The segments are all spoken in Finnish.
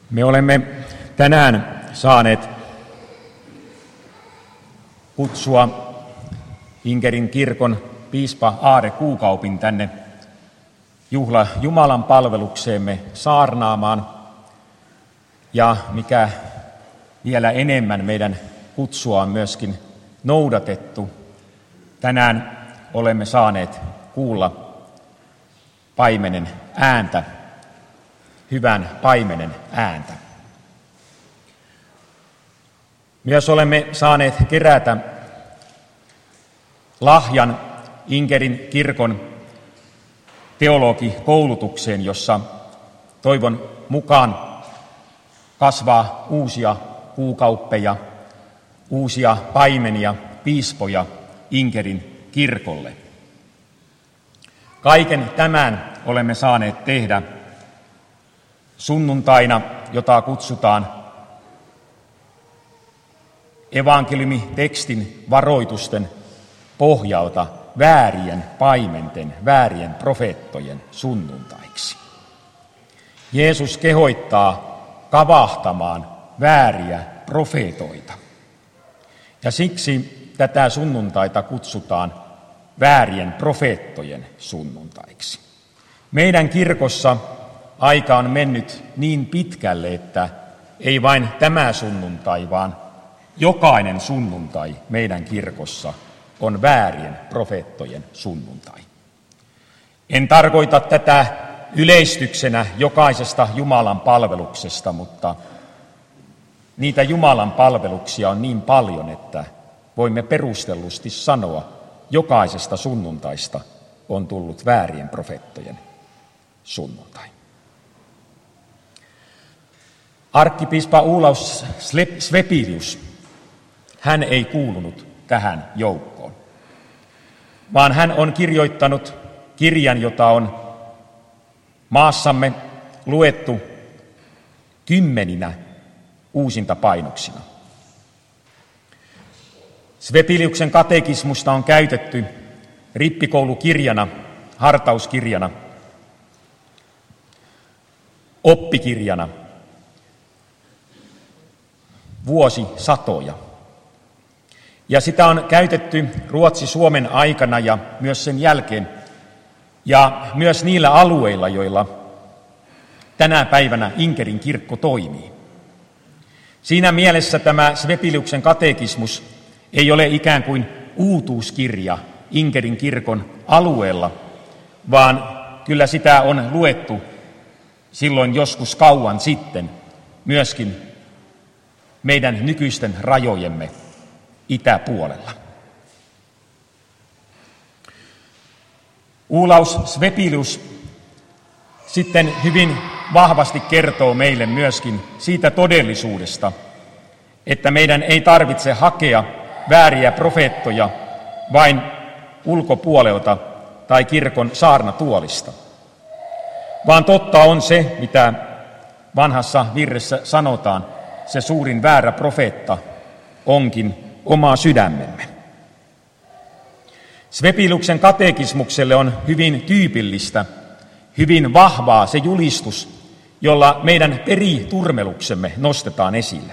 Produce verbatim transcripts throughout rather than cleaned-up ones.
Me olemme tänään saaneet kutsua Inkerin kirkon piispa Aare Kuukaupin tänne juhla Jumalan palvelukseemme saarnaamaan. Ja mikä vielä enemmän meidän kutsua on myöskin noudatettu. Tänään olemme saaneet kuulla paimenen ääntä, hyvän paimenen ääntä. Myös olemme saaneet kerätä lahjan Inkerin kirkon teologikoulutukseen, jossa toivon mukaan kasvaa uusia kuukauppeja, uusia paimenia, piispoja Inkerin kirkolle. Kaiken tämän olemme saaneet tehdä sunnuntaina, jota kutsutaan evankeliumitekstin varoitusten pohjalta väärien paimenten, väärien profeettojen sunnuntaiksi. Jeesus kehottaa kavahtamaan vääriä profeetoita. Ja siksi tätä sunnuntaita kutsutaan väärien profeettojen sunnuntaiksi. Meidän kirkossa aika on mennyt niin pitkälle, että ei vain tämä sunnuntai, vaan jokainen sunnuntai meidän kirkossa on väärien profeettojen sunnuntai. En tarkoita tätä yleistyksenä jokaisesta Jumalan palveluksesta, mutta niitä Jumalan palveluksia on niin paljon, että voimme perustellusti sanoa, jokaisesta sunnuntaista on tullut väärien profeettojen sunnuntai. Arkkipiispa Olaus Svepelius, hän ei kuulunut tähän joukkoon, vaan hän on kirjoittanut kirjan, jota on maassamme luettu kymmeninä uusintapainoksina. Svepeliuksen katekismusta on käytetty rippikoulukirjana, hartauskirjana, oppikirjana vuosisatoja. Ja sitä on käytetty Ruotsi-Suomen aikana ja myös sen jälkeen, ja myös niillä alueilla, joilla tänä päivänä Inkerin kirkko toimii. Siinä mielessä tämä Svepeliuksen katekismus ei ole ikään kuin uutuuskirja Inkerin kirkon alueella, vaan kyllä sitä on luettu silloin joskus kauan sitten myöskin meidän nykyisten rajojemme itäpuolella. Olaus Svepelius sitten hyvin vahvasti kertoo meille myöskin siitä todellisuudesta, että meidän ei tarvitse hakea vääriä profeettoja vain ulkopuolelta tai kirkon saarnatuolista, vaan totta on se, mitä vanhassa virressä sanotaan, se suurin väärä profeetta onkin oma sydämemme. Svepeliuksen katekismukselle on hyvin tyypillistä, hyvin vahvaa se julistus, jolla meidän periturmeluksemme nostetaan esille.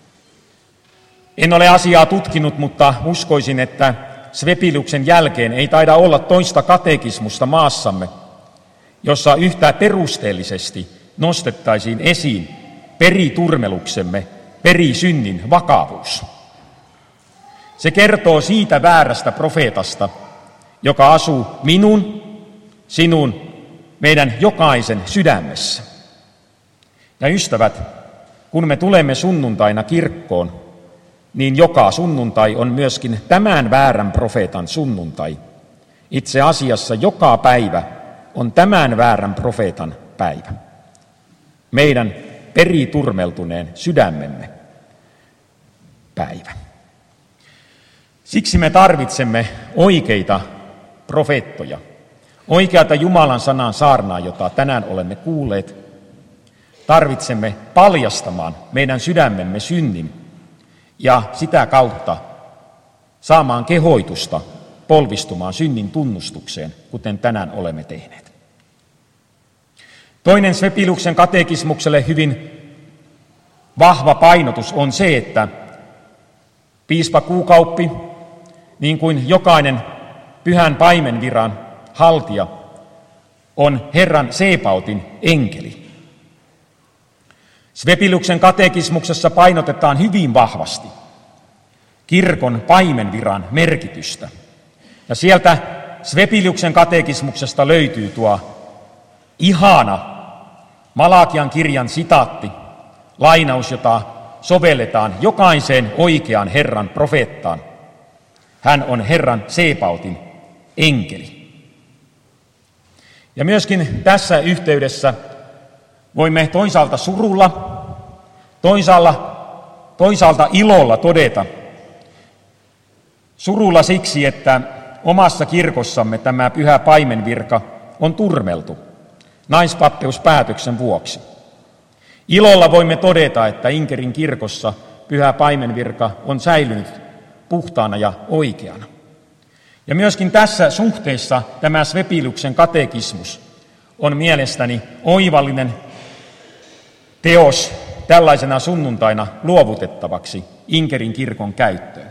En ole asiaa tutkinut, mutta uskoisin, että Svepeliuksen jälkeen ei taida olla toista katekismusta maassamme, jossa yhtä perusteellisesti nostettaisiin esiin periturmeluksemme, perisynnin vakavuus. Se kertoo siitä väärästä profeetasta, joka asuu minun, sinun, meidän jokaisen sydämessä. Ja ystävät, kun me tulemme sunnuntaina kirkkoon, niin joka sunnuntai on myöskin tämän väärän profeetan sunnuntai. Itse asiassa joka päivä on tämän väärän profeetan päivä. Meidän periturmeltuneen sydämemme päivä. Siksi me tarvitsemme oikeita profeettoja, oikeata Jumalan sanan saarnaa, jota tänään olemme kuulleet. Tarvitsemme paljastamaan meidän sydämemme synnin ja sitä kautta saamaan kehoitusta polvistumaan synnin tunnustukseen, kuten tänään olemme tehneet. Toinen Svepeliuksen katekismukselle hyvin vahva painotus on se, että piispa Kuukauppi, niin kuin jokainen pyhän paimenviran haltija, on Herran Seebautin enkeli. Svepiliuksen katekismuksessa painotetaan hyvin vahvasti kirkon paimenviran merkitystä. Ja sieltä Svepiliuksen katekismuksesta löytyy tuo ihana Malakian kirjan sitaatti, lainaus, jota sovelletaan jokaiseen oikean Herran profeettaan. Hän on Herran Seebautin enkeli. Ja myöskin tässä yhteydessä voimme toisaalta surulla, toisaalta, toisaalta ilolla todeta, surulla siksi, että omassa kirkossamme tämä pyhä paimenvirka on turmeltu naispappeuspäätöksen vuoksi. Ilolla voimme todeta, että Inkerin kirkossa pyhä paimenvirka on säilynyt puhtaana ja oikeana. Ja myöskin tässä suhteessa tämä Svepiliuksen katekismus on mielestäni oivallinen teos tällaisena sunnuntaina luovutettavaksi Inkerin kirkon käyttöön.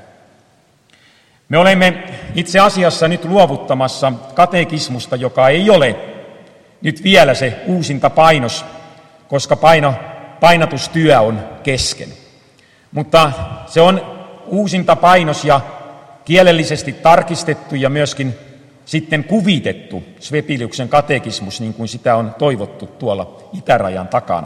Me olemme itse asiassa nyt luovuttamassa katekismusta, joka ei ole nyt vielä se uusinta painos, koska paino, painatustyö on kesken. Mutta se on uusinta painos ja kielellisesti tarkistettu ja myöskin sitten kuvitettu Svepiliuksen katekismus, niin kuin sitä on toivottu tuolla itärajan takana.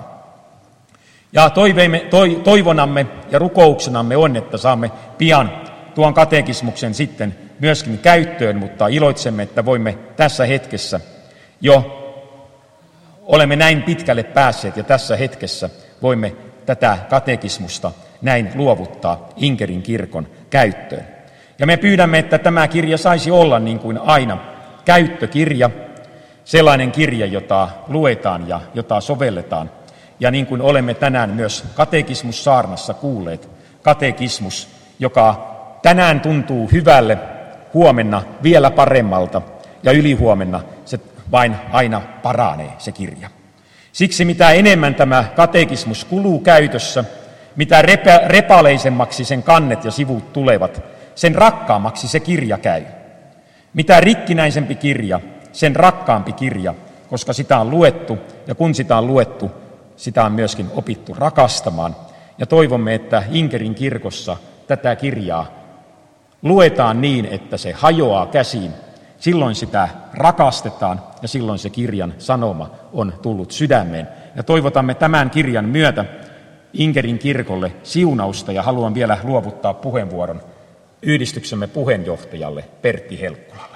Ja toiveimme, toi, toivonamme ja rukouksenamme on, että saamme pian tuon katekismuksen sitten myöskin käyttöön, mutta iloitsemme, että voimme tässä hetkessä jo olemme näin pitkälle päässeet ja tässä hetkessä voimme tätä katekismusta näin luovuttaa Inkerin kirkon käyttöön. Ja me pyydämme, että tämä kirja saisi olla niin kuin aina käyttökirja, sellainen kirja, jota luetaan ja jota sovelletaan. Ja niin kuin olemme tänään myös katekismussaarnassa kuulleet, katekismus, joka tänään tuntuu hyvälle, huomenna vielä paremmalta ja ylihuomenna se vain aina paranee se kirja. Siksi mitä enemmän tämä katekismus kuluu käytössä, mitä repa, repaleisemmaksi sen kannet ja sivut tulevat, sen rakkaammaksi se kirja käy. Mitä rikkinäisempi kirja, sen rakkaampi kirja, koska sitä on luettu, ja kun sitä on luettu, sitä on myöskin opittu rakastamaan. Ja toivomme, että Inkerin kirkossa tätä kirjaa luetaan niin, että se hajoaa käsiin. Silloin sitä rakastetaan, ja silloin se kirjan sanoma on tullut sydämeen. Ja toivotamme tämän kirjan myötä Inkerin kirkolle siunausta, ja haluan vielä luovuttaa puheenvuoron yhdistyksemme puheenjohtajalle Pertti Helkkulalle.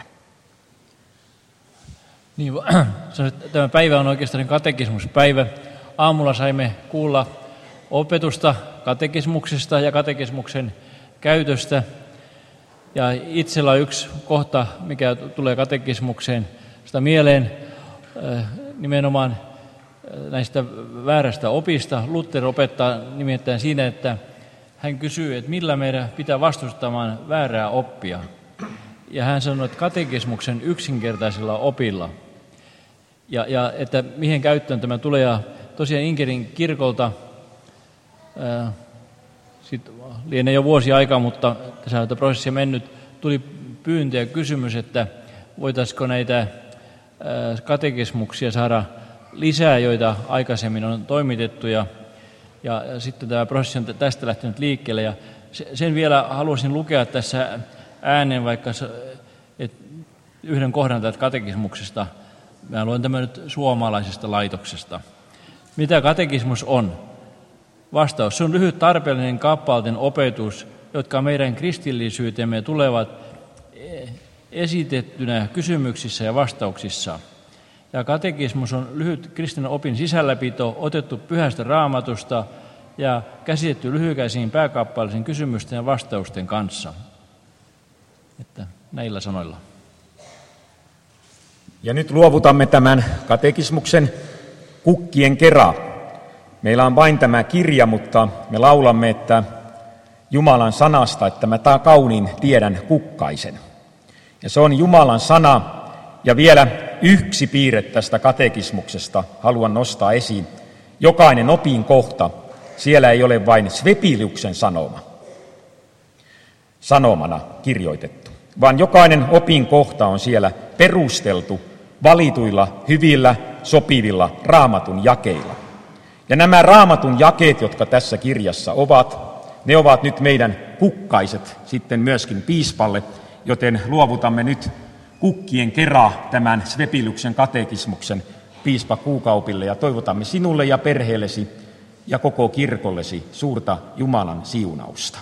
Niin, tämä päivä on oikeastaan katekismuspäivä. Aamulla saimme kuulla opetusta katekismuksesta ja katekismuksen käytöstä. Ja itsellä on yksi kohta, mikä tulee katekismukseen sitä mieleen, nimenomaan näistä väärästä opista. Luther opettaa nimittäin siinä, että hän kysyy, että millä meidän pitää vastustamaan väärää oppia. Ja hän sanoi, että katekismuksen yksinkertaisilla opilla. Ja, ja että mihin käyttöön tämä tulee. Ja tosiaan Inkerin kirkolta, ää, sit lienee jo vuosi aikaa, mutta tässä on prosessia mennyt, tuli pyyntö ja kysymys, että voitaisiko näitä ää, katekismuksia saada lisää, joita aikaisemmin on toimitettu. Ja, ja, ja sitten tämä prosessi on tästä lähtenyt liikkeelle. Ja sen vielä haluaisin lukea tässä ääneen vaikka yhden kohdan täältä katekismuksesta. Mä luen tämän nyt suomalaisesta laitoksesta. Mitä katekismus on? Vastaus. Se on lyhyt tarpeellinen kappaleiden opetus, jotka meidän kristillisyytemme tulevat esitettynä kysymyksissä ja vastauksissa. Ja katekismus on lyhyt kristillinen opin sisälläpito, otettu pyhästä raamatusta ja käsitetty lyhykäisiin pääkappaleisiin kysymysten ja vastausten kanssa. Että näillä sanoilla. Ja nyt luovutamme tämän katekismuksen kukkien kera. Meillä on vain tämä kirja, mutta me laulamme, että Jumalan sanasta, että mä kauniin tiedän kukkaisen. Ja se on Jumalan sana, ja vielä yksi piirre tästä katekismuksesta haluan nostaa esiin. Jokainen opin kohta siellä ei ole vain Svepiliuksen sanoma, sanomana kirjoitettu, vaan jokainen opin kohta on siellä perusteltu valituilla, hyvillä, sopivilla raamatun jakeilla. Ja nämä raamatun jakeet, jotka tässä kirjassa ovat, ne ovat nyt meidän kukkaiset sitten myöskin piispalle, joten luovutamme nyt kukkien kera tämän Svepiliuksen katekismuksen piispa Kuukaupille ja toivotamme sinulle ja perheellesi ja koko kirkollesi suurta Jumalan siunausta.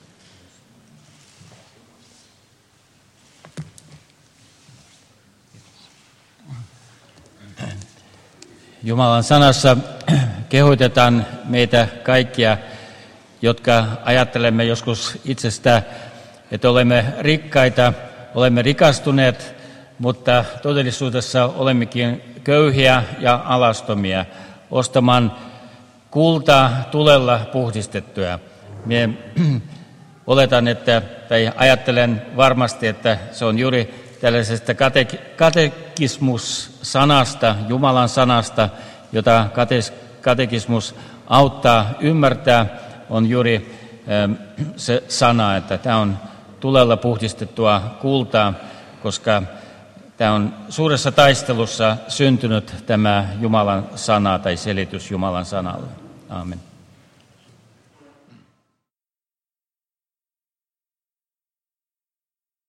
Jumalan sanassa kehotetaan meitä kaikkia, jotka ajattelemme joskus itsestä, että olemme rikkaita, olemme rikastuneet, mutta todellisuudessa olemmekin köyhiä ja alastomia, ostamaan kultaa tulella puhdistettua. Mie oletan, että, tai ajattelen varmasti, että se on juuri tällaisesta kate- katekismus-sanasta, Jumalan sanasta, jota kate- katekismus auttaa ymmärtää, on juuri ähm, se sana, että tämä on tulella puhdistettua kultaa, koska tämä on suuressa taistelussa syntynyt tämä Jumalan sana tai selitys Jumalan sanalle. Aamen.